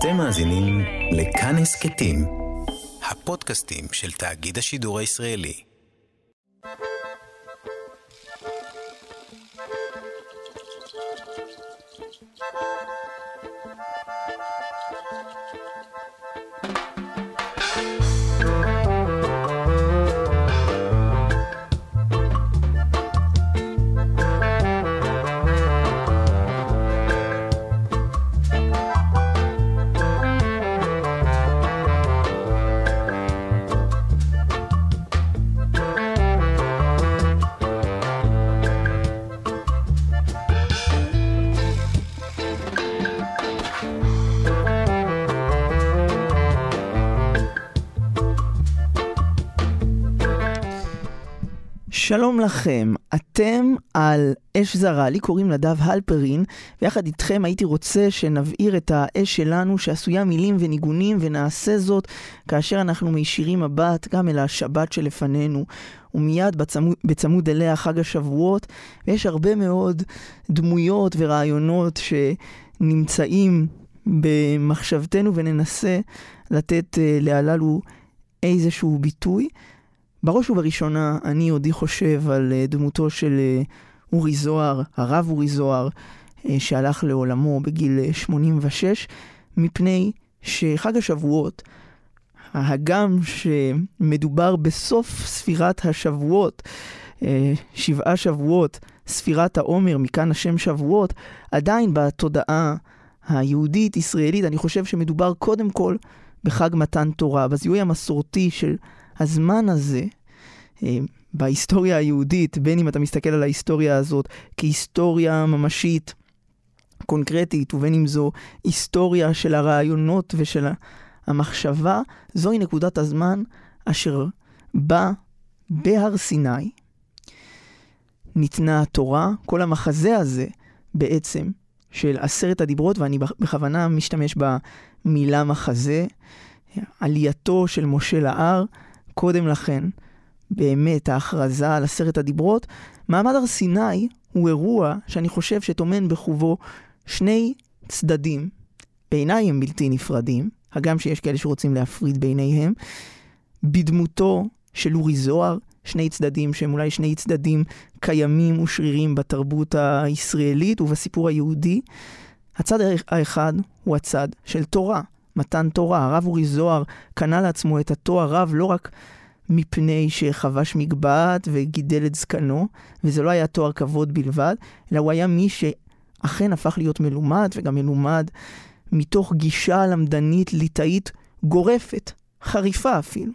אתם מאזינים לכאן הסכתים, הפודקאסטים של תאגיד השידור הישראלי. שלום לכם, אתם על אש זרה, לי קוראים נדב הלפרין, ויחד איתכם הייתי רוצה שנבעיר את האש שלנו שעשויה מילים וניגונים, ונעשה זאת כאשר אנחנו מישירים מבט גם אל השבת שלפנינו, ומיד בצמוד אליה חג השבועות, ויש הרבה מאוד דמויות ורעיונות שנמצאים במחשבתנו, וננסה לתת להללו איזשהו ביטוי. בראש ובראשונה אני עודי חושב על דמותו של אורי זוהר, הרב אורי זוהר, שהלך לעולמו בגיל 86, מפני שחג השבועות, הגם שמדובר בסוף ספירת השבועות, 7 שבועות, ספירת העומר, מכאן השם שבועות, עדיין בתודעה היהודית, ישראלית, אני חושב שמדובר קודם כל בחג מתן תורה, בזיהוי המסורתי של הזמן הזה, בהיסטוריה היהודית, בין אם אתה מסתכל על ההיסטוריה הזאת כהיסטוריה ממשית, קונקרטית, ובין אם זו היסטוריה של הרעיונות ושל המחשבה, זוהי נקודת הזמן אשר בה בהר סיני ניתנה התורה. כל המחזה הזה בעצם של 10 הדיברות, ואני בכוונה משתמש במילה מחזה, עלייתו של משה להר, קודם לכן, באמת ההכרזה על 10 הדיברות, מעמד הר סיני הוא אירוע שאני חושב שטומן בחובו 2 צדדים, בעיניי הם בלתי נפרדים, הגם שיש כאלה שרוצים להפריד ביניהם, בדמותו של אורי זוהר, 2 צדדים שהם אולי 2 צדדים קיימים ושרירים בתרבות הישראלית ובסיפור היהודי. הצד האחד הוא הצד של תורה, מתן תורה. הרב אורי זוהר קנה לעצמו את התואר רב לא רק מפני שחבש מגבעת וגידל את זקנו, וזה לא היה תואר כבוד בלבד, אלא הוא היה מי שאכן הפך להיות מלומד, וגם מלומד מתוך גישה למדנית ליטאית גורפת, חריפה אפילו.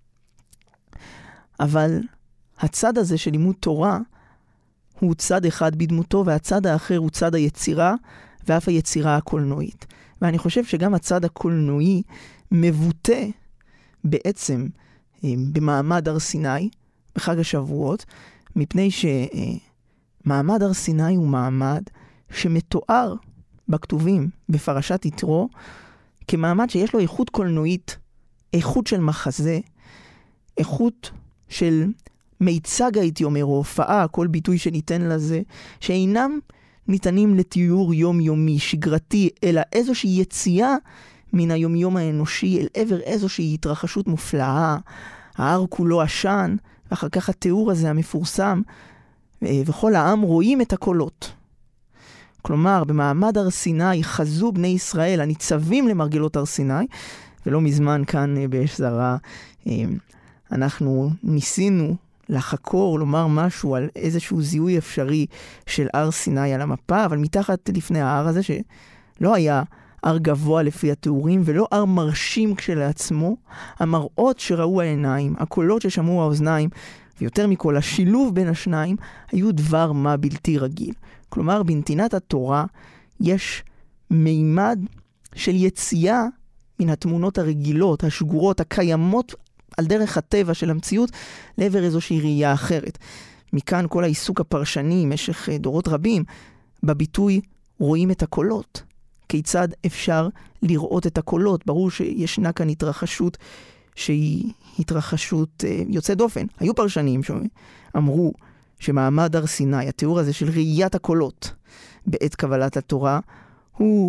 אבל הצד הזה של לימוד תורה הוא צד אחד בדמותו, והצד האחר הוא צד היצירה, ואף היצירה הקולנועית. ואני חושב שגם הצד הקולנועי מבוטא בעצם במעמד הר סיני, בחג השבועות, מפני שמעמד הר סיני הוא מעמד שמתואר בכתובים בפרשת יתרו, כמעמד שיש לו איכות קולנועית, איכות של מחזה, איכות של מיצג, הייתי אומר, או הופעה, כל ביטוי שניתן לזה, שאינם ניתנים לתיאור יומיומי, שגרתי, אלא איזושהי יציאה מן היומיום האנושי אל עבר איזושהי התרחשות מופלאה, ההר כולו עשן, ואחר כך התיאור הזה המפורסם, וכל העם רואים את הקולות. כלומר, במעמד הר סיני חזו בני ישראל הניצבים למרגלות הר סיני, ולא מזמן כאן באש זרה אנחנו ניסינו לחקור, לומר משהו על איזשהו זיהוי אפשרי של הר סיני על המפה, אבל מתחת לפני ההר הזה, שלא היה הר גבוה לפי התיאורים, ולא הר מרשים כשלעצמו, המראות שראו העיניים, הקולות ששמעו האוזניים, ויותר מכל, השילוב בין השניים, היו דבר מה בלתי רגיל. כלומר, בנתינת התורה יש מימד של יציאה מן התמונות הרגילות, השגורות, הקיימות על דרך הטבע של המציאות, לעבר איזושהי ראייה אחרת. מכאן כל העיסוק הפרשני, משך דורות רבים, בביטוי רואים את הקולות. כיצד אפשר לראות את הקולות? ברור שישנה כאן התרחשות שהיא התרחשות יוצאת דופן. היו פרשנים שאמרו שמעמד הר סיני, התיאור הזה של ראיית הקולות בעת קבלת התורה, הוא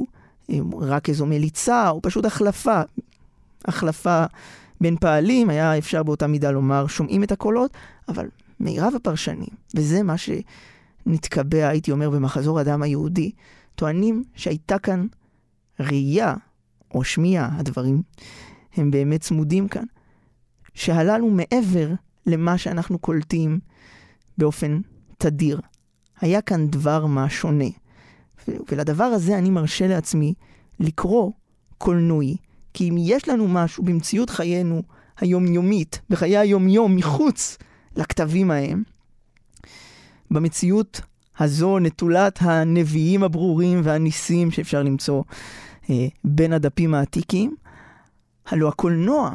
רק איזו מליצה, או פשוט החלפה בין פעלים, היה אפשר באותה מידה לומר, שומעים את הקולות, אבל מירב הפרשנים, וזה מה שנתקבע, הייתי אומר, במחזור אדם היהודי, טוענים שהייתה כאן ראייה, או שמיעה, הדברים הם באמת צמודים כאן, שהללו מעבר למה שאנחנו קולטים באופן תדיר. היה כאן דבר מה שונה. ולדבר הזה אני מרשה לעצמי לקרוא קולנועי. כי אם יש לנו משהו במציאות חיינו היומיומית, בחיי היומיום מחוץ לכתבים ההם, במציאות הזו נטולת הנביאים הברורים והניסים שאפשר למצוא בין הדפים העתיקים, הלא הקולנוע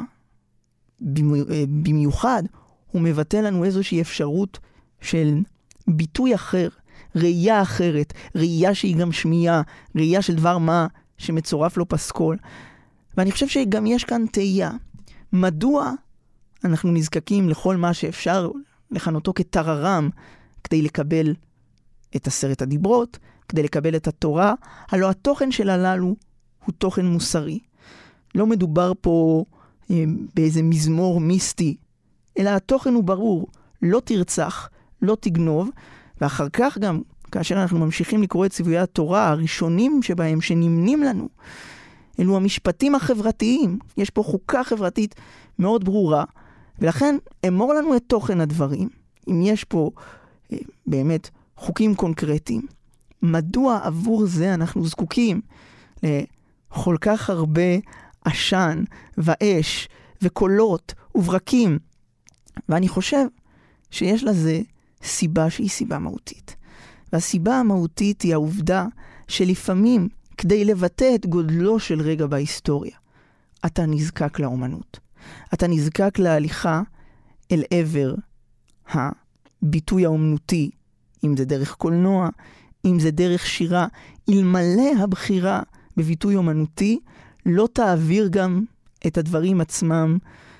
במיוחד הוא מבטא לנו איזושהי אפשרות של ביטוי אחר, ראייה אחרת, ראייה שהיא גם שמיעה, ראייה של דבר מה שמצורף לו פסקול. ואני חושב שגם יש כאן תהייה. מדוע אנחנו נזקקים לכל מה שאפשר לכנותו כתררם כדי לקבל את 10 הדיברות, כדי לקבל את התורה? הלא התוכן של הללו הוא תוכן מוסרי. לא מדובר פה באיזה מזמור מיסטי, אלא התוכן הוא ברור. לא תרצח, לא תגנוב, ואחר כך גם, כאשר אנחנו ממשיכים לקרוא את ציוויי התורה, הראשונים שבהם שנמנים לנו, אלו המשפטים החברתיים. יש פה חוקה חברתית מאוד ברורה, ולכן אמור לנו את תוכן הדברים. אם יש פה באמת חוקים קונקרטיים, מדוע עבור זה אנחנו זקוקים לכל כך הרבה עשן ואש וקולות וברקים? ואני חושב שיש לזה סיבה שהיא סיבה מהותית. והסיבה המהותית היא העובדה שלפעמים כדי לבטא את גודלו של רגע בהיסטוריה, אתה נזקק לאומנות. אתה נזקק להליכה אל עבר הביטוי האומנותי, אם זה דרך קולנוע, אם זה דרך שירה. אלמלא הבחירה בביטוי אומנותי, לא תעביר גם את הדברים עצמם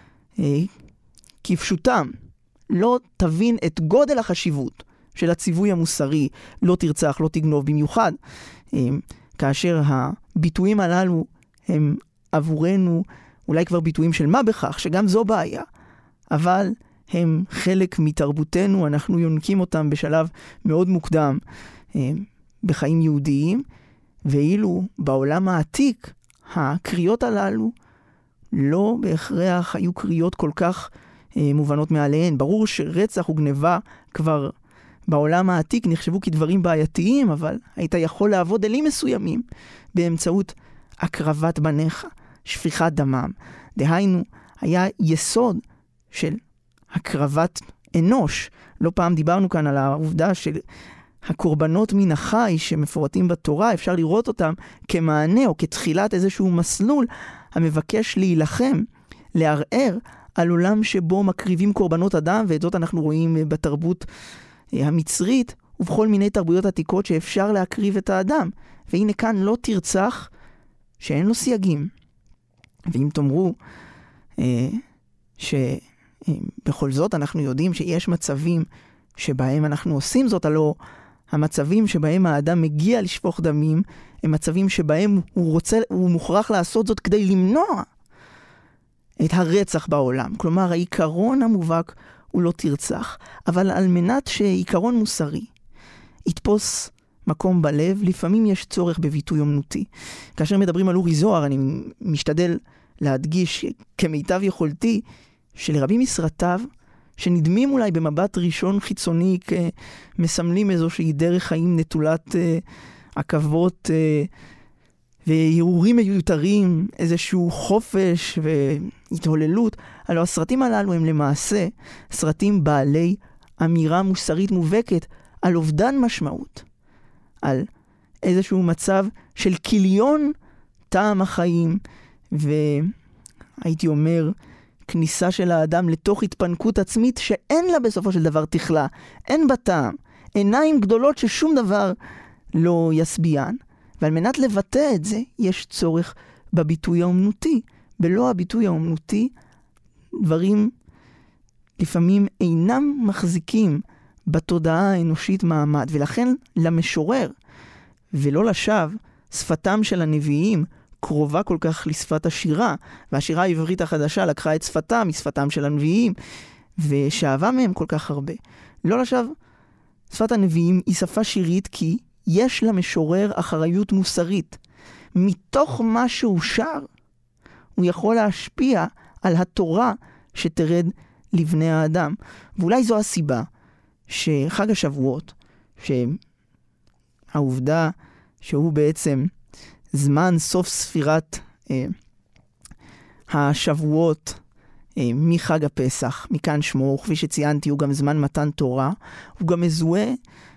כפשוטם. לא תבין את גודל החשיבות של הציווי המוסרי, לא תרצח, לא תגנוב, במיוחד כאשר הביטויים הללו הם עבורנו אולי כבר ביטויים של מה בכך, שגם זו בעיה, אבל הם חלק מתרבותנו, אנחנו יונקים אותם בשלב מאוד מוקדם בחיים יהודיים, ואילו בעולם העתיק הקריאות הללו לא בהכרח היו קריאות כל כך מובנות מעליהן. ברור שרצח וגניבה כבר בעולם העתיק נחשבו כדברים בעייתיים, אבל היית יכול לעבוד אלים מסוימים באמצעות הקרבת בניך, שפיכת דמם. דהיינו, היה יסוד של הקרבת אנוש. לא פעם דיברנו כאן על העובדה של הקורבנות מן החי שמפורטים בתורה, אפשר לראות אותם כמענה או כתחילת איזשהו מסלול המבקש להילחם, לערער על עולם שבו מקריבים קורבנות אדם, ואת זאת אנחנו רואים בתרבות המצרית ובכל מיני תרבויות עתיקות שאפשר להקריב את האדם. והנה כאן לא תרצח שאין לו סייגים. ואם תאמרו שבכל זאת אנחנו יודעים שיש מצבים שבהם אנחנו עושים זאת, הלא המצבים שבהם האדם מגיע לשפוך דמים הם מצבים שבהם הוא מוכרח לעשות זאת כדי למנוע את הרצח בעולם. כלומר, העיקרון המובהק הוא לא תרצח. אבל על מנת שעיקרון מוסרי יתפוס מקום בלב, לפעמים יש צורך בביטוי אומנותי. כאשר מדברים על אורי זוהר, אני משתדל להדגיש כמיטב יכולתי שלרבים מסרטיו, שנדמים אולי במבט ראשון חיצוני כמסמלים איזושהי דרך חיים נטולת עכבות והרהורים מיותרים, איזשהו חופש והתהוללות, הלוא הסרטים הללו הם למעשה סרטים בעלי אמירה מוסרית מובהקת על אובדן משמעות, על איזשהו מצב של כיליון טעם החיים, והייתי אומר כניסה של האדם לתוך התפנקות עצמית שאין לה בסופו של דבר תכלה, אין בה טעם, עיניים גדולות ששום דבר לא יסביען. ועל מנת לבטא את זה, יש צורך בביטוי האומנותי. בלא הביטוי האומנותי, דברים לפעמים אינם מחזיקים בתודעה האנושית מעמד. ולכן למשורר, ולא לשווא, שפתם של הנביאים קרובה כל כך לשפת השירה, והשירה העברית החדשה לקחה את שפתם משפתם של הנביאים, ושאבה מהם כל כך הרבה. לא לשווא, שפת הנביאים היא שפה שירית כי יש למשורר אחריות מוסרית. מתוך מה שהוא שר, הוא יכול להשפיע על התורה שתרד לבני האדם. ואולי זו הסיבה שחג השבועות, שהעובדה שהוא בעצם זמן סוף ספירת השבועות מחג הפסח, מכאן שמו, כפי שציינתי, הוא גם זמן מתן תורה, הוא גם מזוהה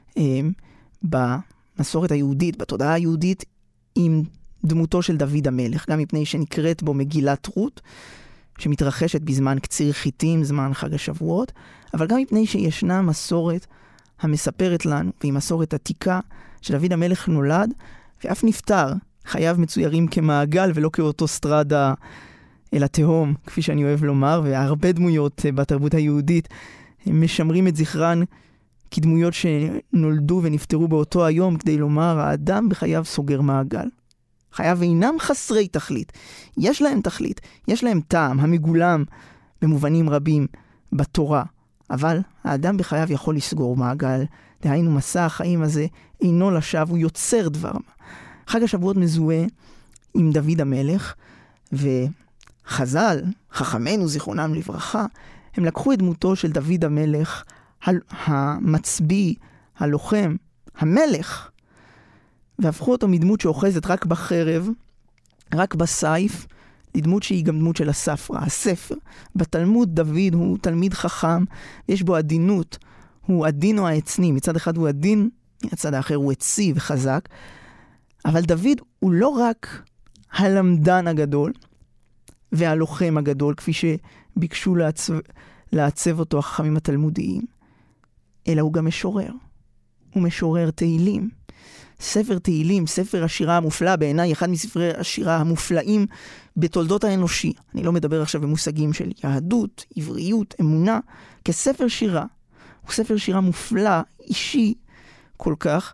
במסורת היהודית, בתודעה היהודית, עם דמותו של דוד המלך, גם מפני שנקראת בו מגילת רות, שמתרחשת בזמן קציר חיטים, זמן חג השבועות, אבל גם מפני שישנה מסורת המספרת לנו, והיא מסורת עתיקה, שדוד המלך נולד ואף נפטר. חייו מצוירים כמעגל ולא כאוטוסטרדה אל התהום, כפי שאני אוהב לומר, והרבה דמויות בתרבות היהודית משמרים את זכרן כדמויות שנולדו ונפטרו באותו היום, כדי לומר, האדם בחייו סוגר מעגל. חייו אינם חסרי תכלית. יש להם תכלית, יש להם טעם, המגולם במובנים רבים בתורה. אבל האדם בחייו יכול לסגור מעגל. דהיינו, מסע החיים הזה אינו לשווא, הוא יוצר דבר מה. חג השבועות מזוהה עם דוד המלך, וחז"ל, חכמינו זיכרונם לברכה, הם לקחו את דמותו של דוד המלך, המצביא, הלוחם, המלך, והפכו אותו מדמות שאוחזת רק בחרב, רק בסייף, לדמות שהיא גם דמות של הספר. בתלמוד דוד הוא תלמיד חכם, יש בו עדינות, הוא עדין או העצני, מצד אחד הוא עדין, מצד האחר הוא עצי וחזק, אבל דוד הוא לא רק הלמדן הגדול והלוחם הגדול, כפי שביקשו לעצב אותו החכמים התלמודיים, אלא הוא גם משורר. הוא משורר תהילים. ספר תהילים, ספר השירה המופלא, בעיניי אחד מספרי השירה המופלאים בתולדות האנושי. אני לא מדבר עכשיו במושגים של יהדות, עבריות, אמונה, כספר שירה. הוא ספר שירה מופלא, אישי כל כך,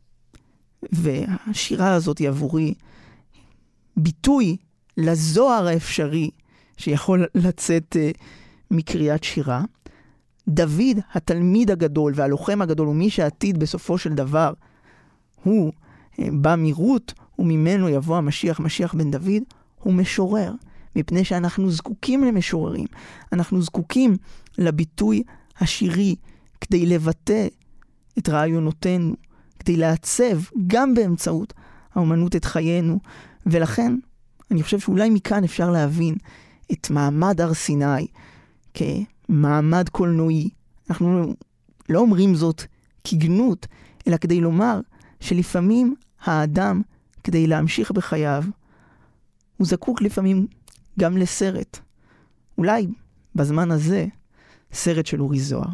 והשירה הזאת היא עבורי ביטוי לזוהר האפשרי שיכול לצאת מקריאת שירה. דוד, התלמיד הגדול והלוחם הגדול, ומי שעתיד בסופו של דבר הוא בא מרות, וממנו יבוא המשיח, משיח בן דוד, הוא משורר, מפני שאנחנו זקוקים למשוררים. אנחנו זקוקים לביטוי השירי כדי לבטא את רעיונותינו, כדי לעצב גם באמצעות האומנות את חיינו, ולכן אני חושב שאולי מכאן אפשר להבין את מעמד הר סיני כמעמד קולנועי. אנחנו לא אומרים זאת כגנות, אלא כדי לומר שלפעמים האדם, כדי להמשיך בחייו, הוא זקוק לפעמים גם לסרט. אולי בזמן הזה, סרט של אורי זוהר.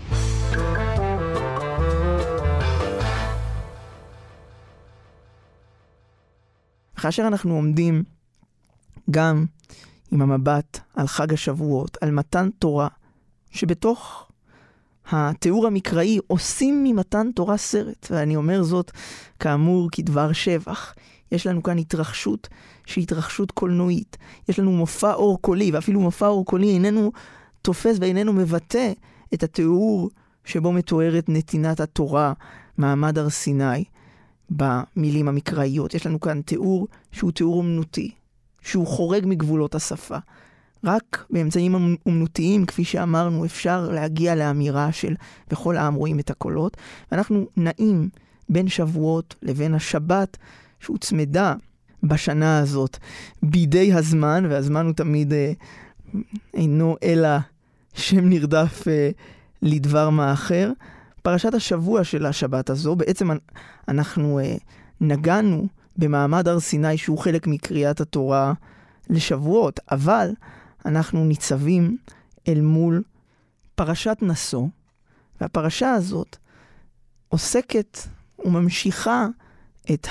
כאשר אנחנו עומדים גם עם המבט על חג השבועות, על מתן תורה, שבתוך התיאור המקראי עושים ממתן תורה סרט, ואני אומר זאת כאמור כדבר שבח. יש לנו כאן התרחשות שהיא התרחשות קולנועית. יש לנו מופע אור קולי, ואפילו מופע אור קולי איננו תופס ואיננו מבטא את התיאור שבו מתוארת נתינת התורה, מעמד הר סיני, במילים המקראיות. יש לנו כאן תיאור שהוא תיאור אומנותי, שהוא חורג מגבולות השפה. רק באמצעים אומנותיים, כפי שאמרנו, אפשר להגיע לאמירה של בכל העם רואים את הקולות, ואנחנו נעים בין שבועות לבין השבת שהוצמדה בשנה הזאת בידי הזמן, והזמן הוא תמיד אינו אלא שם נרדף לדבר מה אחר. פרשת השבוע של השבת הזו, בעצם אנחנו נגענו במעמד הר סיני שהוא חלק מקריאת התורה לשבועות, אבל אנחנו ניצבים אל מול פרשת נשוא, והפרשה הזאת עוסקת וממשיכה את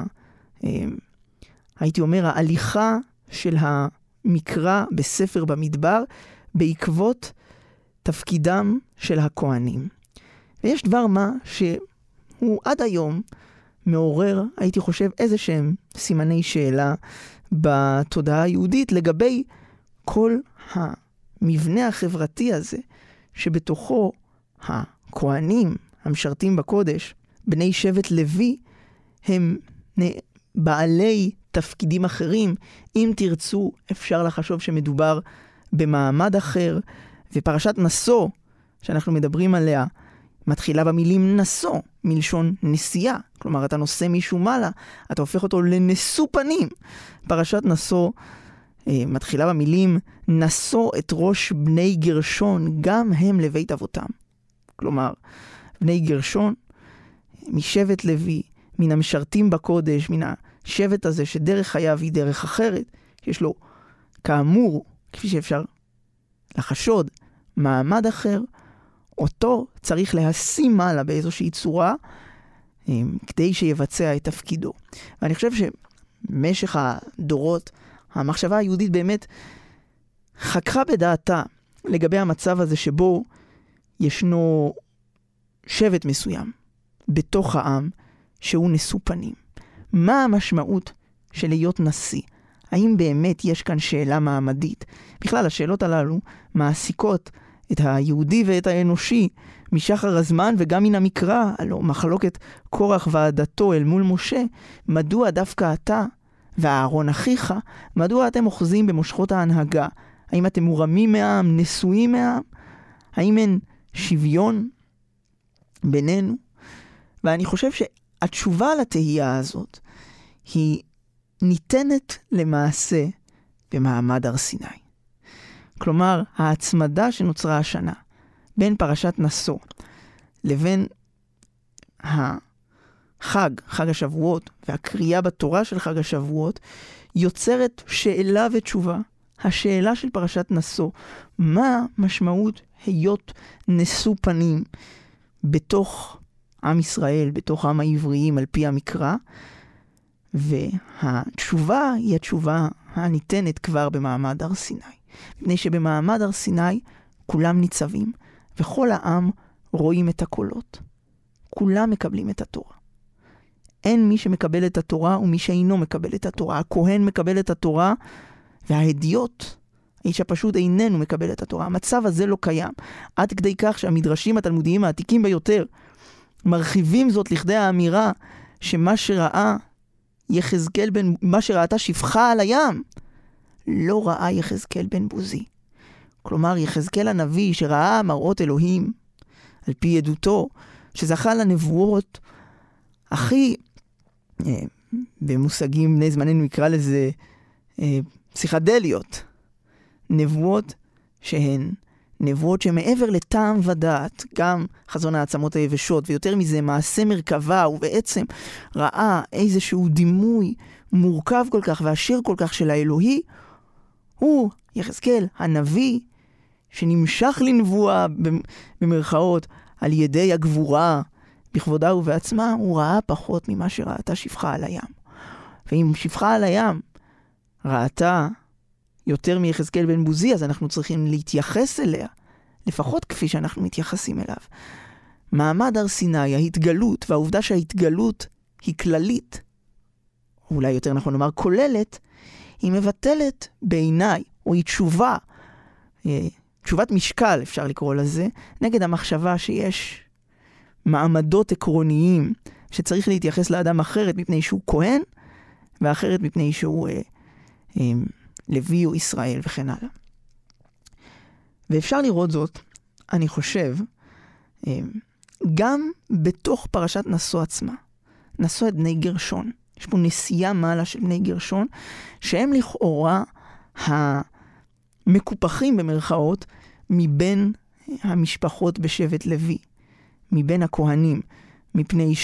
הייתי אומר, ההליכה של המקרא בספר במדבר בעקבות תפקידם של הכהנים. ויש דבר מה שהוא עד היום מעורר, הייתי חושב, איזה שהם סימני שאלה בתודעה היהודית לגבי כל המבנה החברתי הזה, שבתוכו הכהנים המשרתים בקודש, בני שבט לוי, הם בעלי תפקידים אחרים. אם תרצו, אפשר לחשוב שמדובר במעמד אחר, ופרשת נשוא, שאנחנו מדברים עליה, מתחילה במילים נשוא, מלשון נשיאה. כלומר, אתה נושא מישהו מעלה, אתה הופך אותו לנשוא פנים. פרשת נשוא מתחילה במילים נשוא את ראש בני גרשון, גם הם לבית אבותם. כלומר, בני גרשון, משבט לוי, מן המשרתים בקודש, מן השבט הזה שדרך חייו היא דרך אחרת, יש לו, כאמור, כפי שאפשר לחשוד, מעמד אחר, אותו צריך להשים מעלה באיזושהי צורה, כדי שיבצע את תפקידו. ואני חושב שבמשך הדורות, המחשבה היהודית באמת חככה בדעתה לגבי המצב הזה שבו ישנו שבט מסוים בתוך העם שהוא נשוא פנים. מה המשמעות של להיות נשיא? האם באמת יש כאן שאלה מעמדית? בכלל, השאלות הללו מעסיקות את היהודי ואת האנושי משחר הזמן וגם מן המקרא. הלא מחלוקת קורח ועדתו אל מול משה, מדוע דווקא אתה ואהרון אחיך, מדוע אתם אוחזים במושכות ההנהגה? האם אתם מורמים מהעם, נשואים מהעם? האם אין שוויון בינינו? ואני חושב שהתשובה לתהייה הזאת היא ניתנת למעשה במעמד הר סיני. כלומר, ההצמדה שנוצרה השנה בין פרשת נשוא לבין חג השבועות והקריאה בתורה של חג השבועות יוצרת שאלה ותשובה. השאלה של פרשת נשוא, מה משמעות היות נשוא פנים בתוך עם ישראל, בתוך עם העבריים על פי המקרא? והתשובה היא התשובה הניתנת כבר במעמד הר סיני. מפני שבמעמד הר סיני כולם ניצבים, וכל העם רואים את הקולות. כולם מקבלים את התורה. אין מי שמקבל את התורה ומי שאינו מקבל את התורה. הכהן מקבל את התורה, וההדיוט, האיש הפשוט איננו מקבל את התורה. המצב הזה לא קיים. עד כדי כך שהמדרשים התלמודיים העתיקים ביותר מרחיבים זאת לכדי האמירה שמה שראה יחזקאל מה שראתה שפחה על הים, לא ראה יחזקאל בן בוזי. כלומר, יחזקאל הנביא שראה מראות אלוהים, על פי עדותו, שזכה לנבואות הכי, במושגים בני זמננו נקרא לזה פסיכדליות, נבואות שהן נבואות שמעבר לטעם ודעת, גם חזון העצמות היבשות, ויותר מזה מעשה מרכבה, ובעצם ראה איזשהו דימוי מורכב כל כך ועשיר כל כך של האלוהי, הוא, יחזקאל, הנביא, שנמשך לנבואה במרכאות על ידי הגבורה בכבודה ובעצמה, הוא ראה פחות ממה שראתה שפחה על הים. ואם שפחה על הים ראתה יותר מיחזקאל בן בוזי, אז אנחנו צריכים להתייחס אליה, לפחות כפי שאנחנו מתייחסים אליו. מעמד הר סיני, ההתגלות, והעובדה שההתגלות היא כללית, אולי יותר נכון לומר כוללת, היא מבטלת בעיניי, או היא תשובת משקל אפשר לקרוא לזה, נגד המחשבה שיש מעמדות עקרוניים, שצריך להתייחס לאדם אחרת מפני שהוא כהן, ואחרת מפני שהוא לוי או ישראל וכן הלאה. ואפשר לראות זאת, אני חושב, גם בתוך פרשת נשוא עצמה. נשוא את בני גרשון. יש פה נשיאה מעלה של בני גרשון, שהם לכאורה המקופחים במרכאות מבין המשפחות בשבט לוי, מבין הכהנים, מפני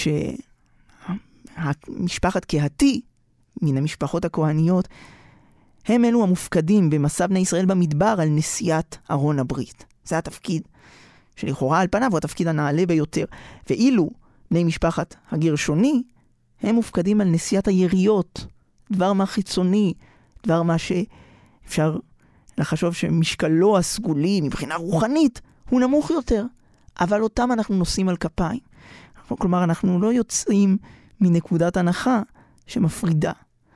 שהמשפחת קהתי, מן המשפחות הכהניות, הם אלו המופקדים במסע בני ישראל במדבר על נשיאת ארון הברית. זה התפקיד שלכאורה על פניו הוא התפקיד הנעלה ביותר. ואילו בני משפחת הגרשוני, הם מופקדים על נשיאת היריות, דבר מה חיצוני, דבר מה שאפשר לחשוב שמשקלו הסגולי מבחינה רוחנית הוא נמוך יותר. אבל אותם אנחנו נושאים על כפיים. כלומר, אנחנו לא יוצאים מנקודת הנחה שמפרידה,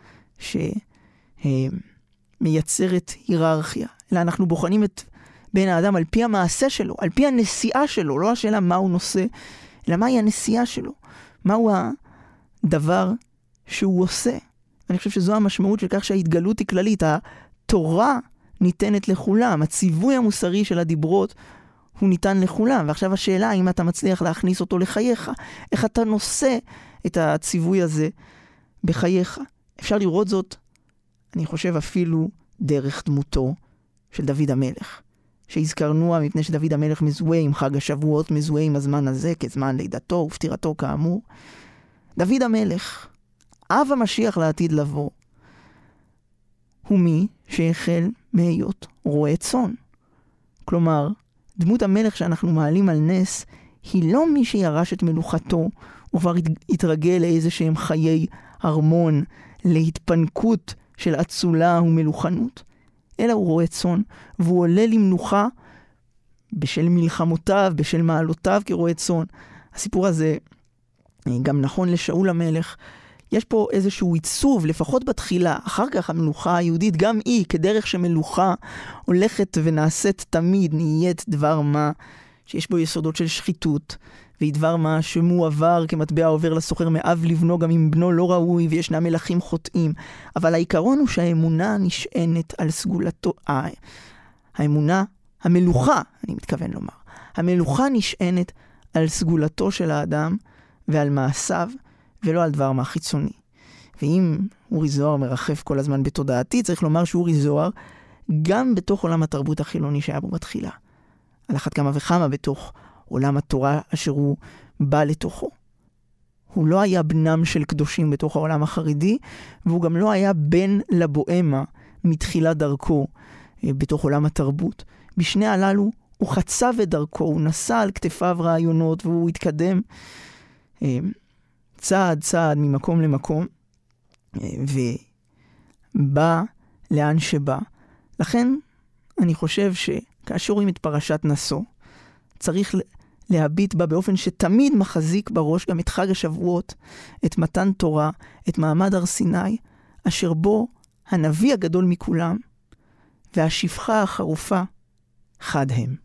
שמייצרת היררכיה. אלא אנחנו בוחנים את בן האדם על פי המעשה שלו, על פי הנסיעה שלו, לא השאלה מה הוא נושא, אלא מהי הנסיעה שלו, מהו הדבר שהוא עושה. אני חושב שזו המשמעות של כך שההתגלות היא כללית. התורה ניתנת לכולם, הציווי המוסרי של הדיברות הוא ניתן לכולם, ועכשיו השאלה האם אתה מצליח להכניס אותו לחייך, איך אתה נושא את הציווי הזה בחייך. אפשר לראות זאת, אני חושב אפילו דרך דמותו של דוד המלך, שהזכרנוה מפני שדוד המלך מזוהה עם חג השבועות, מזוהה עם הזמן הזה כזמן לידתו ופטירתו כאמור. דוד המלך, אב המשיח לעתיד לבוא, הוא מי שהחל מהיות רועה צאן. כלומר, דמות המלך שאנחנו מעלים על נס, היא לא מי שירש את מלוכתו, וכבר התרגל לאיזה שהם חיי ארמון, להתפנקות של אצולה ומלוכנות, אלא הוא רועה צאן, והוא עולה למנוחה בשל מלחמותיו, בשל מעלותיו כרועה צאן. הסיפור הזה גם נכון לשאול המלך. יש פה איזשהו עיצוב, לפחות בתחילה. אחר כך המלוכה היהודית, גם היא, כדרך שמלוכה הולכת ונעשית תמיד, נהיית דבר מה שיש בו יסודות של שחיתות, והיא דבר מה שמועבר כמטבע עובר לסוחר מאב לבנו, גם אם בנו לא ראוי וישנם מלכים חוטאים. אבל העיקרון הוא שהאמונה נשענת על סגולתו. האמונה, המלוכה, אני מתכוון לומר, המלוכה נשענת על סגולתו של האדם ועל מעשיו, ולא על דבר מה חיצוני. ואם אורי זוהר מרחף כל הזמן בתודעתי, צריך לומר שאורי זוהר, גם בתוך עולם התרבות החילוני שהיה בו בתחילה, על אחת כמה וכמה בתוך עולם התורה אשר הוא בא לתוכו. הוא לא היה בנם של קדושים בתוך העולם החרדי, והוא גם לא היה בן לבואמה מתחילת דרכו בתוך עולם התרבות. בשני הללו הוא חצב את דרכו, הוא נשא על כתפיו רעיונות, והוא התקדם צעד צעד ממקום למקום, ובא לאן שבא. לכן אני חושב שכאשר רואים את פרשת נשוא, צריך להביט בה באופן שתמיד מחזיק בראש גם את חג השבועות, את מתן תורה, את מעמד הר סיני, אשר בו הנביא הגדול מכולם והשפחה החרופה חד הם.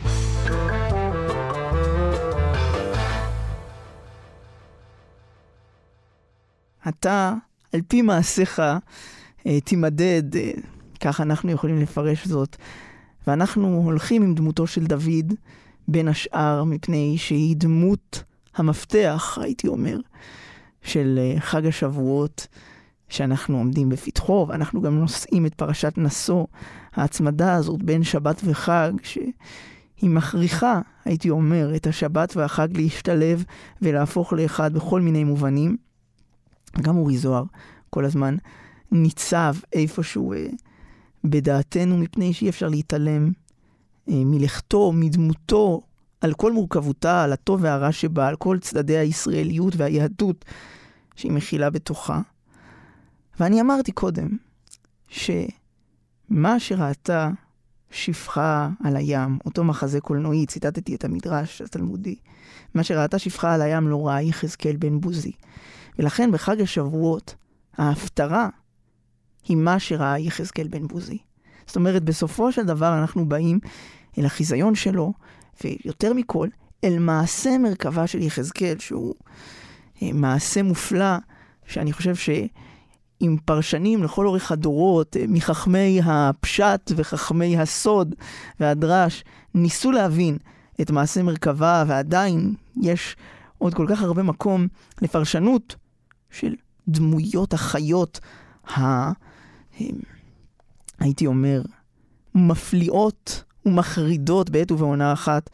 אתה, על פי מעשיך, תימדד, כך אנחנו יכולים לפרש זאת, ואנחנו הולכים עם דמותו של דוד, בין השאר מפני שהיא דמות המפתח, הייתי אומר, של חג השבועות שאנחנו עומדים בפתחו, ואנחנו גם נושאים את פרשת נשוא, ההצמדה הזאת בין שבת וחג, שהיא מכריחה, הייתי אומר, את השבת והחג להשתלב ולהפוך לאחד בכל מיני מובנים. גם אורי זוהר כל הזמן ניצב איפשהו בדעתנו, מפני שאי אפשר להתעלם מלכתו, מדמותו, על כל מורכבותה, על הטוב והרע שבה, על כל צדדי הישראליות והיהדות שהיא מכילה בתוכה. ואני אמרתי קודם שמה שראתה שפחה על הים, אותו מחזה קולנועי, ציטטתי את המדרש התלמודי, מה שראתה שפחה על הים לא ראה יחזקאל בן בוזי. ולכן בחג השבועות ההפטרה היא מה שראה יחזקאל בן בוזי. זאת אומרת, בסופו של דבר אנחנו באים אל החיזיון שלו, ויותר מכל, אל מעשה מרכבה של יחזקאל, שהוא מעשה מופלא, שאני חושב שעם פרשנים לכל אורך הדורות, מחכמי הפשט וחכמי הסוד והדרש, ניסו להבין את מעשה מרכבה, ועדיין יש עוד כל כך הרבה מקום לפרשנות של דמויות החיות, הייתי אומר, מפליאות ומחרידות בעת ובעונה אחת,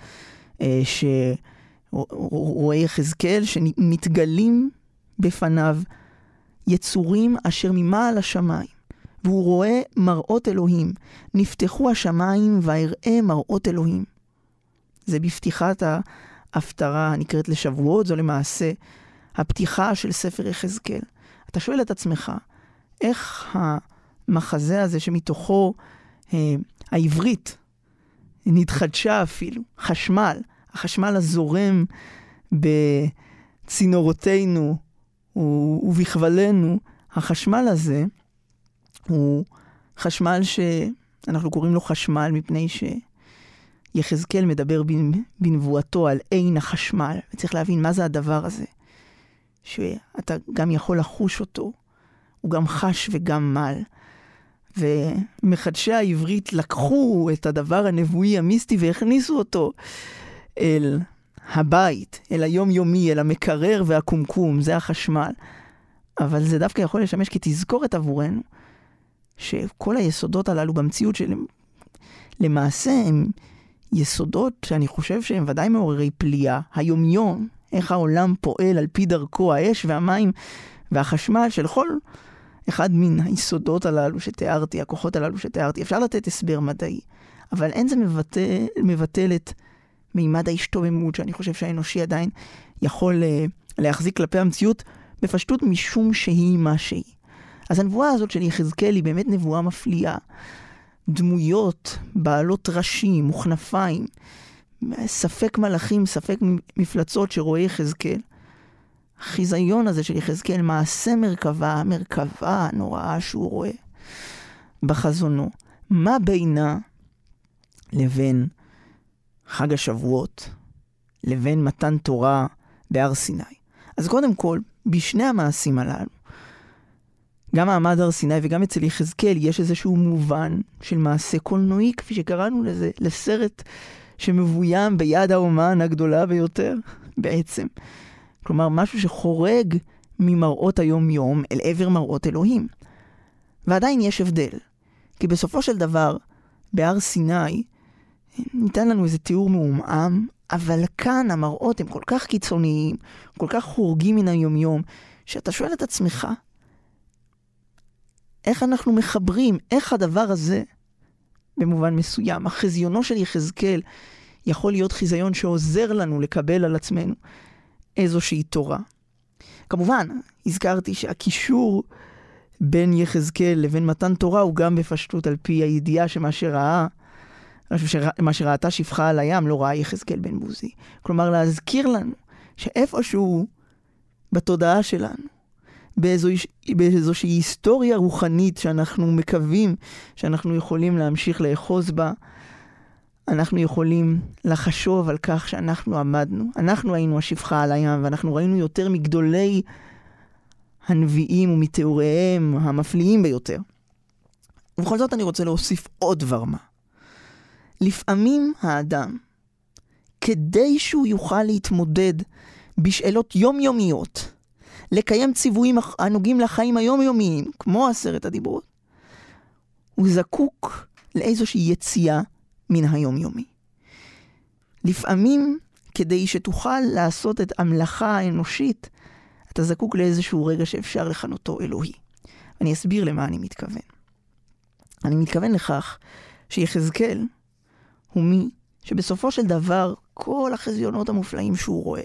שרואה יחזקאל שמתגלים בפניו יצורים אשר ממעל השמיים, והוא רואה מראות אלוהים. נפתחו השמיים ויראה מראות אלוהים. זה בפתיחת ההפטרה הנקראת לשבועות, זו למעשה הפתיחה של ספר יחזקאל. אתה שואל את עצמך, איך המחזה הזה שמתוכו העברית נתחדשה אפילו, החשמל הזורם בצינורותינו ובכבלנו, החשמל הזה הוא חשמל שאנחנו קוראים לו חשמל מפני שיחזקאל מדבר בנבואתו על עין החשמל. וצריך להבין מה זה הדבר הזה, שאתה גם יכול לחוש אותו, הוא גם חש וגם מל. ומחדשי העברית לקחו את הדבר הנבואי המיסטי והכניסו אותו אל הבית, אל היום-יומי, אל המקרר והקומקום, זה החשמל. אבל זה דווקא יכול לשמש כתזכורת עבורנו, שכל היסודות הללו במציאות שלמעשה הם יסודות שאני חושב שהם ודאי מעוררי פליאה. היום-יום, איך העולם פועל על פי דרכו, האש והמים והחשמל של כל אחד מן היסודות הללו שתיארתי, הכוחות הללו שתיארתי. אפשר לתת הסבר מדעי, אבל אין זה מבטל את מימד ההשתוממות שאני חושב שהאנושי עדיין יכול להחזיק כלפי המציאות בפשטות משום שהיא מה שהיא. אז הנבואה הזאת של יחזקאל היא באמת נבואה מפליאה. דמויות בעלות ראשים וכנפיים, ספק מלאכים, ספק מפלצות שרואה יחזקאל. החיזיון הזה של יחזקאל, מעשה מרכבה הנוראה שהוא רואה בחזונו. מה בינה לבין חג השבועות, לבין מתן תורה בהר סיני? אז קודם כל, בשני המעשים הללו, גם מעמד הר סיני וגם אצל יחזקאל, יש איזשהו מובן של מעשה קולנועי, כפי שקראנו לזה, לסרט שמבוים ביד האומן הגדולה ביותר בעצם. כלומר, משהו שחורג ממראות היום-יום אל עבר מראות אלוהים. ועדיין יש הבדל, כי בסופו של דבר, בהר סיני, ניתן לנו איזה תיאור מעומעם, אבל כאן המראות הם כל כך קיצוניים, כל כך חורגים מן היום-יום, שאתה שואל את עצמך, איך אנחנו מחברים, איך הדבר הזה, במובן מסוים, החזיונו של יחזקאל, יכול להיות חיזיון שעוזר לנו לקבל על עצמנו איזושהי תורה. כמובן, הזכרתי שהקישור בין יחזקאל לבין מתן תורה הוא גם בפשטות על פי הידיעה שמה שראתה שפחה על הים לא ראה יחזקאל בן בוזי. כלומר, להזכיר לנו שאיפשהו בתודעה שלנו, באיזושהי היסטוריה רוחנית שאנחנו מקווים שאנחנו יכולים להמשיך לאחוז בה, אנחנו יכולים לחשוב על כך שאנחנו עמדנו, אנחנו היינו השפחה על הים, ואנחנו ראינו יותר מגדולי הנביאים ומתיאוריהם המפליאים ביותר. ובכל זאת אני רוצה להוסיף עוד דבר מה. לפעמים האדם, כדי שהוא יוכל להתמודד בשאלות יומיומיות, לקיים ציוויים הנוגעים לחיים היומיומיים, כמו 10 הדיברות, הוא זקוק לאיזושהי יציאה מן היומיומי. לפעמים, כדי שתוכל לעשות את המלאכה האנושית, אתה זקוק לאיזשהו רגע שאפשר לכנותו אלוהי. אני אסביר למה אני מתכוון. אני מתכוון לכך שיחזקאל הוא מי שבסופו של דבר כל החזיונות המופלאים שהוא רואה,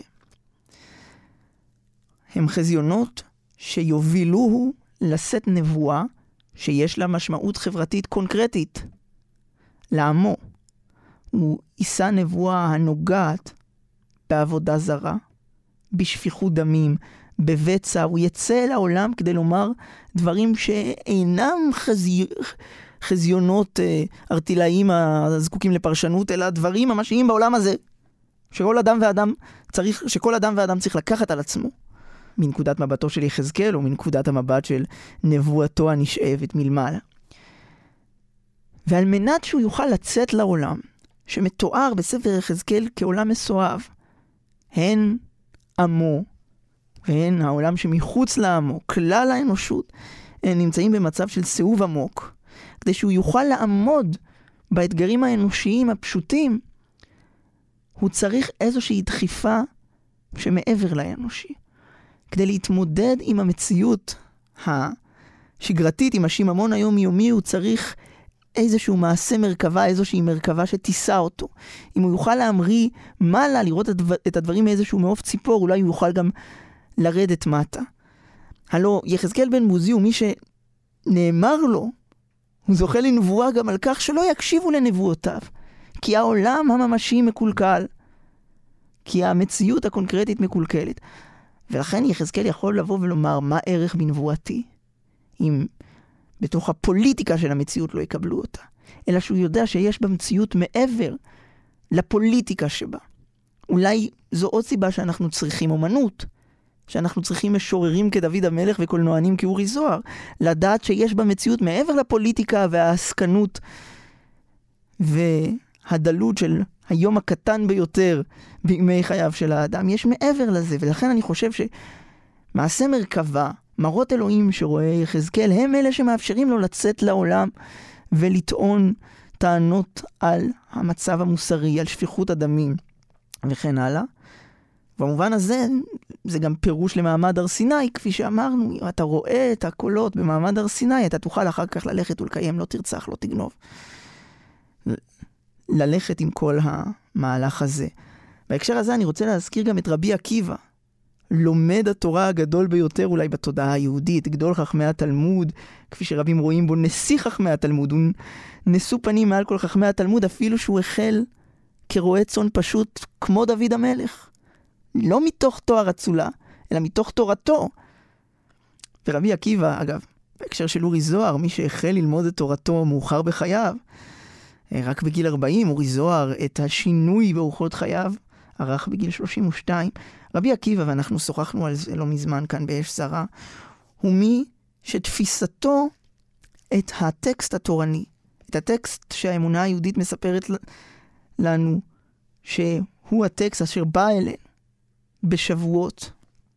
הם חזיונות שיובילוהו לשאת נבואה שיש לה משמעות חברתית קונקרטית לעמו. הוא יישא נבואה הנוגעת בעבודה זרה, בשפיכות דמים, בבצע. הוא יצא אל העולם כדי לומר דברים שאינם חזיונות ארטילאיים הזקוקים לפרשנות, אלא דברים ממשיים בעולם הזה, שכל אדם ואדם צריך לקחת על עצמו. מנקודת מבטו של יחזקאל, או מנקודת המבט של נבואתו הנשאבת מלמעלה. ועל מנת שהוא יוכל לצאת לעולם, שמתואר בספר יחזקאל כעולם מסואב, הן עמו, והן העולם שמחוץ לעמו, כלל האנושות, הם נמצאים במצב של סיאוב עמוק, כדי שהוא יוכל לעמוד באתגרים האנושיים הפשוטים, הוא צריך איזושהי דחיפה שמעבר לאנושי. כדי להתמודד עם המציאות השגרתית, עם השיממון היומיומי, הוא צריך איזשהו מעשה מרכבה, איזושהי מרכבה שתישא אותו. אם הוא יוכל להמריא מעלה, לראות את הדברים מאיזשהו מעוף ציפור, אולי הוא יוכל גם לרדת מטה. הלא, יחזקאל בן בוזי הוא מי שנאמר לו, הוא זוכה לנבואה גם על כך שלא יקשיבו לנבואותיו, כי העולם הממשי מקולקל, כי המציאות הקונקרטית מקולקלת. ולכן יחזקאל יכול לבוא ולומר מה ערך בנבואתי, אם בתוך הפוליטיקה של המציאות לא יקבלו אותה, אלא שהוא יודע שיש במציאות מעבר לפוליטיקה שבה. אולי זו עוד סיבה שאנחנו צריכים אומנות, שאנחנו צריכים משוררים כדוד המלך וקולנוענים כאורי זוהר, לדעת שיש במציאות מעבר לפוליטיקה והעסקנות והדלות של היום הקטן ביותר בימי חייו של האדם. יש מעבר לזה, ולכן אני חושב שמעשה מרכבה, מראות אלוהים שרואה יחזקאל, הם אלה שמאפשרים לו לצאת לעולם ולטעון טענות על המצב המוסרי, על שפיכות הדמים וכן הלאה. במובן הזה, זה גם פירוש למעמד הר סיני, כפי שאמרנו, אם אתה רואה את הקולות במעמד הר סיני, אתה תוכל אחר כך ללכת ולקיים, לא תרצח, לא תגנוב. ללכת עם כל המהלך הזה. בהקשר הזה אני רוצה להזכיר גם את רבי עקיבא, לומד התורה הגדול ביותר אולי בתודעה היהודית, גדול חכמי התלמוד, כפי שרבים רואים בו נשיא חכמי התלמוד, הוא נשוא פנים מעל כל חכמי התלמוד, אפילו שהוא החל כרועה צאן פשוט כמו דוד המלך. לא מתוך תואר אצולה, אלא מתוך תורתו. ורבי עקיבא, אגב, בהקשר של אורי זוהר, מי שהחל ללמוד את תורתו מאוחר בחייו, רק בגיל 40, אורי זוהר, את השינוי באורחות חייו, ערך בגיל 32. רבי עקיבא, ואנחנו שוחחנו על זה לא מזמן כאן באש זרה, הוא מי שתפיסתו את הטקסט התורני, את הטקסט שהאמונה היהודית מספרת לנו, שהוא הטקסט אשר בא אלינו בשבועות.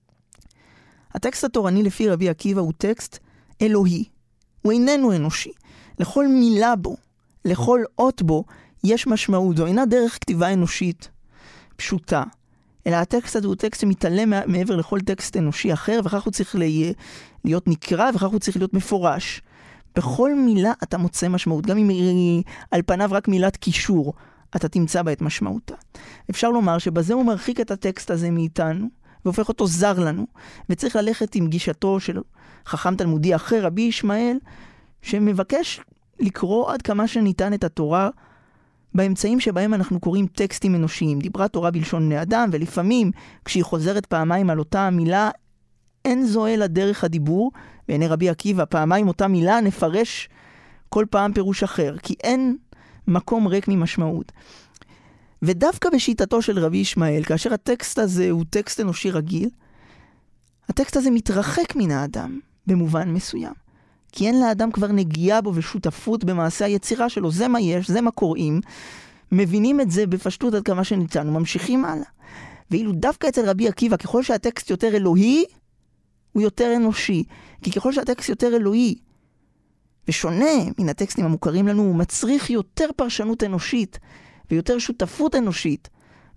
הטקסט התורני לפי רבי עקיבא הוא טקסט אלוהי, הוא איננו אנושי. לכל מילה בו, לכל אות בו, יש משמעות. זו אינה דרך כתיבה אנושית פשוטה, אלא הטקסט הזה הוא טקסט שמתעלם מעבר לכל טקסט אנושי אחר, וכך הוא צריך להיות נקרא, וכך הוא צריך להיות מפורש. בכל מילה אתה מוצא משמעות, גם אם היא על פניו רק מילת קישור, אתה תמצא בה את משמעותה. אפשר לומר שבזה הוא מרחיק את הטקסט הזה מאיתנו, והופך אותו זר לנו, וצריך ללכת עם גישתו של חכם תלמודי אחר, רבי ישמעאל, שמבקש לקרוא עד כמה שניתן את התורה, באמצעים שבהם אנחנו קוראים טקסטים אנושיים. דיברה תורה בלשון בני אדם, ולפעמים כשהיא חוזרת פעמיים על אותה המילה, אין זו אלא דרך הדיבור, בעיני רבי עקיבא, פעמיים אותה מילה נפרש כל פעם פירוש אחר, כי אין מקום ריק ממשמעות. ודווקא בשיטתו של רבי ישמעאל, כאשר הטקסט הזה הוא טקסט אנושי רגיל, הטקסט הזה מתרחק מן האדם במובן מסוים. כי אין לאדם כבר נגיעה בו ושותפות במעשה היצירה שלו. זה מה יש, זה מה קוראים. מבינים את זה בפשטות עד כמה שניתן, וממשיכים הלאה. ואילו דווקא אצל רבי עקיבא, ככל שהטקסט יותר אלוהי, הוא יותר אנושי. כי ככל שהטקסט יותר אלוהי, ושונה מן הטקסטים המוכרים לנו, הוא מצריך יותר פרשנות אנושית, ויותר שותפות אנושית,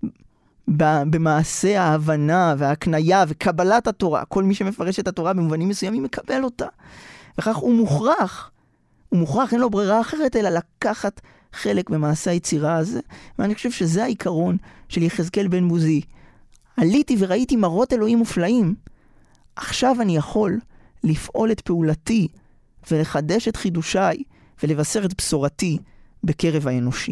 במעשה ההבנה וההקניה וקבלת התורה. כל מי שמפרש את התורה במובנים מסוימים מקבל אותה. וכך הוא מוכרח, אין לו ברירה אחרת, אלא לקחת חלק במעשה היצירה הזה. ואני חושב שזה העיקרון של יחזקאל בן בוזי. עליתי וראיתי מראות אלוהים מופלאים. עכשיו אני יכול לפעול את פעולתי, ולחדש את חידושיי, ולבשר את בשורתי בקרב האנושי.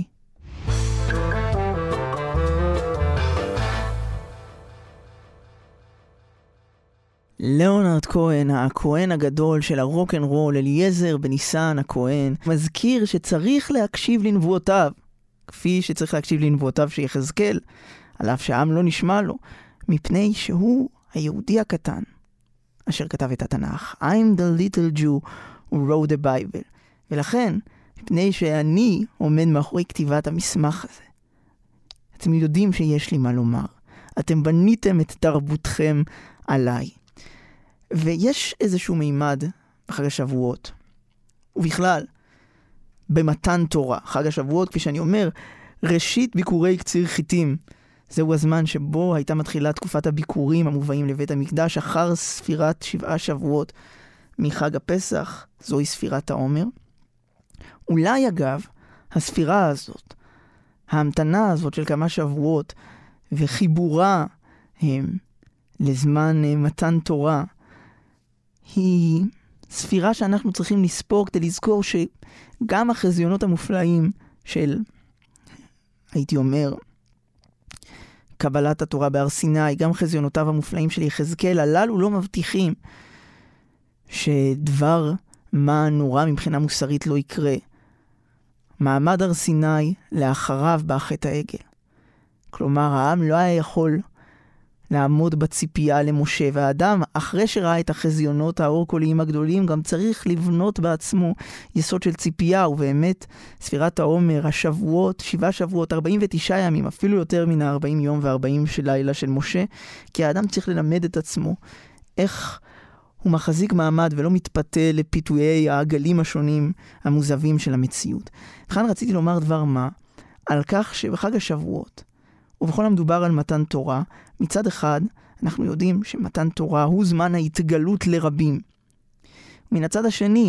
ליאונרד כהן, הכהן הגדול של הרוק'נ'רול, אליעזר בניסן הכהן, מזכיר שצריך להקשיב לנבואותיו, כפי שצריך להקשיב לנבואותיו של יחזקאל, על אף שהעם לא נשמע לו, מפני שהוא היהודי הקטן, אשר כתב את התנ"ך. I'm the little Jew who wrote the Bible. ולכן, מפני שאני עומד מאחורי כתיבת המסמך הזה, אתם יודעים שיש לי מה לומר. אתם בניתם את תרבותכם עליי. ויש איזשהו מימד בחג השבועות, ובכלל, במתן תורה. חג השבועות, כפי שאני אומר, ראשית ביקורי קציר חיטים. זהו הזמן שבו הייתה מתחילה תקופת הביקורים המובאים לבית המקדש, אחר ספירת 7 שבועות מחג הפסח, זוהי ספירת העומר. אולי אגב, הספירה הזאת, ההמתנה הזאת של כמה שבועות, וחיבורה לזמן מתן תורה, היא ספירה שאנחנו צריכים לספור כדי לזכור שגם החזיונות המופלאים של, הייתי אומר, קבלת התורה בהר סיני, גם חזיונותיו המופלאים של יחזקאל, הללו לא מבטיחים שדבר מה נורא מבחינה מוסרית לא יקרה. מעמד הר סיני לאחריו בא חטא העגל. כלומר, העם לא היה יכול לעמוד בציפייה למשה, והאדם, אחרי שראה את החזיונות האור-קוליים הגדולים, גם צריך לבנות בעצמו יסוד של ציפייה, ובאמת, ספירת העומר, השבועות, 7 שבועות, 49 ימים, אפילו יותר מן 40 יום ו40 של לילה של משה, כי האדם צריך ללמד את עצמו איך הוא מחזיק מעמד ולא מתפתה לפיתויי העגלים השונים המוזבים של המציאות. וכאן רציתי לומר דבר מה, על כך שבחג השבועות, ובכל המדובר על מתן תורה, מצד אחד אנחנו יודעים שמתן תורה הוא זמן ההתגלות לרבים. מן הצד השני,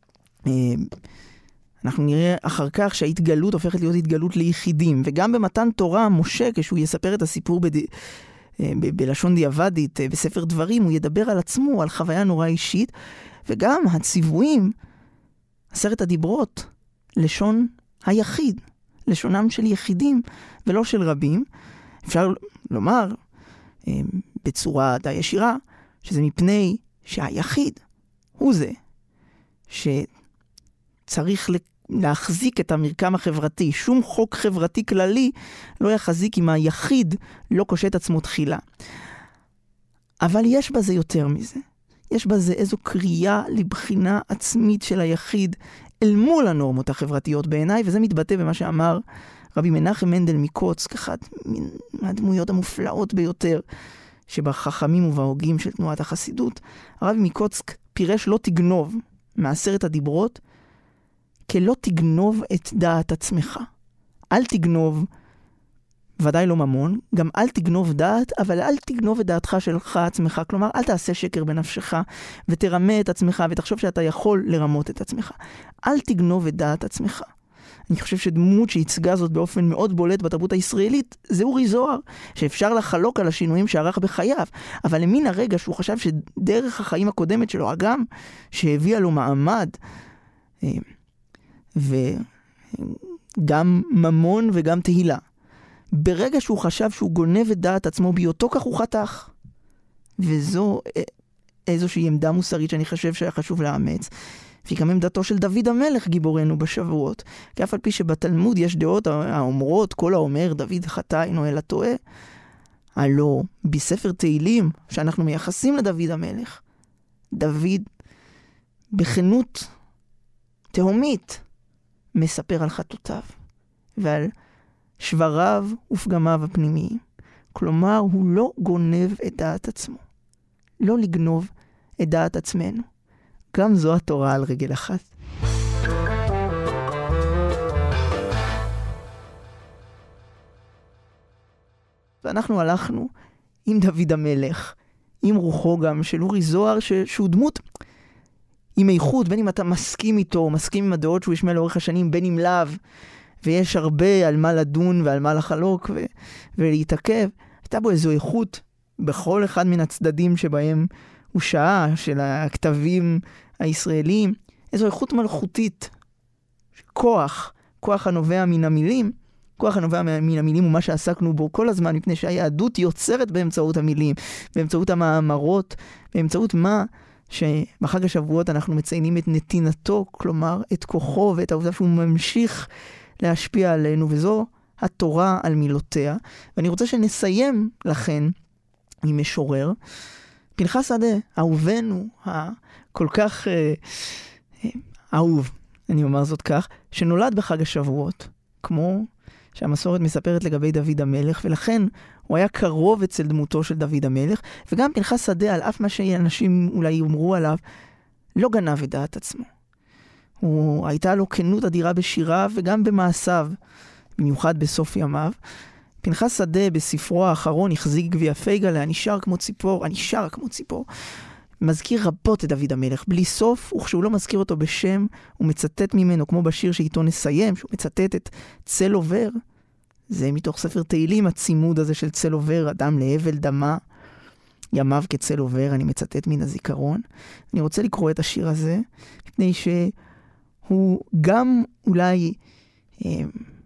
אנחנו נראה אחר כך שההתגלות הופכת להיות התגלות ליחידים, וגם במתן תורה, משה, כשהוא יספר את הסיפור בלשון דיעבדית, בספר דברים, הוא ידבר על עצמו, על חוויה נורא אישית, וגם הציוויים, 10 הדיברות, לשון היחיד, לשונם של יחידים ולא של רבים. אפשר לומר בצורה די ישירה, שזה מפני שהיחיד הוא זה שצריך להחזיק את המרקם החברתי. שום חוק חברתי כללי לא יחזיק אם היחיד לא קושה את עצמו תחילה. אבל יש בזה יותר מזה. יש בזה איזו קריאה לבחינה עצמית של היחיד אל מול הנורמות החברתיות בעיניי, וזה מתבטא במה שאמר רבי מנחם מנדל מקוצק, אחד מהדמויות המופלאות ביותר שבחכמים ובהוגים של תנועת החסידות. הרבי מקוצק פירש לא תגנוב מ10 הדיברות, כלא תגנוב את דעת עצמך. אל תגנוב, ודאי לא ממון, גם אל תגנוב דעת, אבל אל תגנוב את דעתך שלך עצמך. כלומר, אל תעשה שקר בנפשך ותרמה את עצמך ותחשוב שאתה יכול לרמות את עצמך. אל תגנוב את דעת עצמך. אני חושב שדמות שהצגה זאת באופן מאוד בולט בתרבות הישראלית, זה אורי זוהר, שאפשר לחלוק על השינויים שערך בחייו, אבל למין הרגע שהוא חשב שדרך החיים הקודמת שלו, הגם שהביאה לו מעמד, וגם ממון וגם תהילה, ברגע שהוא חשב שהוא גונב את דעת עצמו בהיותו כך הוא חתך. וזו איזושהי עמדה מוסרית שאני חושב שהיה חשוב לאמץ. והיא גם עמדתו של דוד המלך גיבורנו בשבועות. כי אף על פי שבתלמוד יש דעות האומרות, כל האומר דוד חטא אינו אלא טועה. הלא בספר תהילים שאנחנו מייחסים לדוד המלך, דוד בכנות תהומית מספר על חטאותיו ועל שבריו ופגמיו הפנימיים. כלומר, הוא לא גונב את דעת עצמו. לא לגנוב את דעת עצמנו. גם זו התורה על רגל אחת. ואנחנו הלכנו עם דוד המלך, עם רוחו גם של אורי זוהר, שהוא דמות עם איכות, בין אם אתה מסכים איתו, מסכים עם הדעות שהוא ישמע לאורך השנים, בין אם לאו, ויש הרבה על מה לדון ועל מה לחלוק ולהתעכב. הייתה בו איזו איכות בכל אחד מן הצדדים שבהם הוא שעה, של הכתבים הישראלים, איזו איכות מלכותית, כוח הנובע מן המילים. כוח הנובע מן המילים הוא מה שעסקנו בו כל הזמן, מפני שהיהדות יוצרת באמצעות המילים, באמצעות המאמרות, באמצעות מה שבחג השבועות אנחנו מציינים את נתינתו, כלומר את כוחו ואת העובדה שהוא ממשיך להשפיע עלינו, וזו התורה על מילותיה. ואני רוצה שנסיים לכן עם משורר, פנחס שדה, אהובנו, כל כך אהוב, אני אומר זאת כך, שנולד בחג השבועות, כמו שהמסורת מספרת לגבי דוד המלך, ולכן הוא היה קרוב אצל דמותו של דוד המלך, וגם פנחס שדה, על אף מה שאנשים אולי יאמרו עליו, לא גנב את דעת עצמו. הייתה לו כנות אדירה בשיריו וגם במעשיו, במיוחד בסוף ימיו. פנחס שדה בספרו האחרון, החזיק גביע פייגלה, הנשאר כמו ציפור, מזכיר רבות את דוד המלך, בלי סוף, וכשהוא לא מזכיר אותו בשם, הוא מצטט ממנו, כמו בשיר שאיתו נסיים, שהוא מצטט את צל עובר. זה מתוך ספר תהילים, הצימוד הזה של צל עובר, אדם להבל דמה, ימיו כצל עובר, אני מצטט מן הזיכרון. אני רוצה לקרוא את השיר הזה, מפני שהוא גם אולי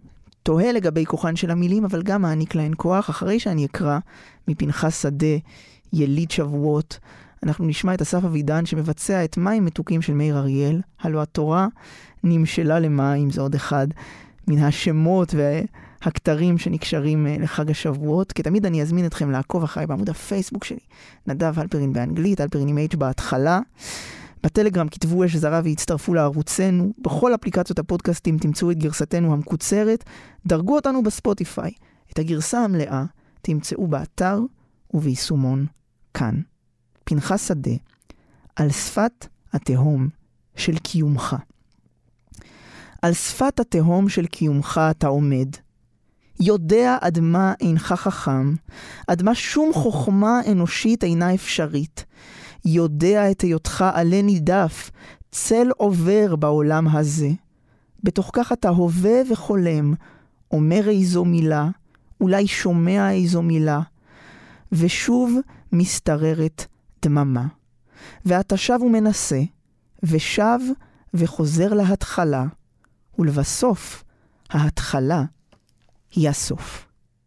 תוהה לגבי כוחן של המילים, אבל גם מעניק להן כוח. אחרי שאני אקרא מפנחס שדה, יליד שבועות, אנחנו נשמע את אסף אבידן שמבצע את מים מתוקים של מאיר אריאל. הלוא התורה נמשלה למים, זה עוד אחד מן השמות והכתרים שנקשרים לחג השבועות. כתמיד אני אזמין אתכם לעקוב אחריי בעמוד הפייסבוק שלי, נדב הלפרין באנגלית, הלפרין עם H בהתחלה. בטלגרם כתבו אש זרה והצטרפו לערוצנו. בכל אפליקציות הפודקאסטים תמצאו את גרסתנו המקוצרת. דרגו אותנו בספוטיפיי. את הגרסה המלאה תמצאו באתר וביישומון כאן. פנחס שדה, על שפת התהום של קיומך. על שפת התהום של קיומך אתה עומד. יודע עד מה אינך חכם, עד מה שום חוכמה אנושית אינה אפשרית. יודע את היותך עלה נידף, צל עובר בעולם הזה. בתוך כך אתה הווה וחולם, אומר איזו מילה, אולי שומע איזו מילה, ושוב מסתררת דממה. ואתה שב ומנסה, ושב וחוזר להתחלה, ולבסוף ההתחלה היא הסוף.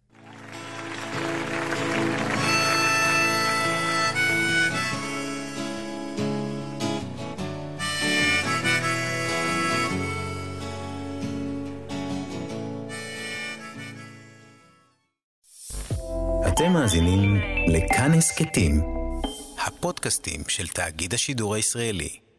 אתם מאזינים לכאן הסכתים, הפודקאסטים של תאגיד השידור הישראלי.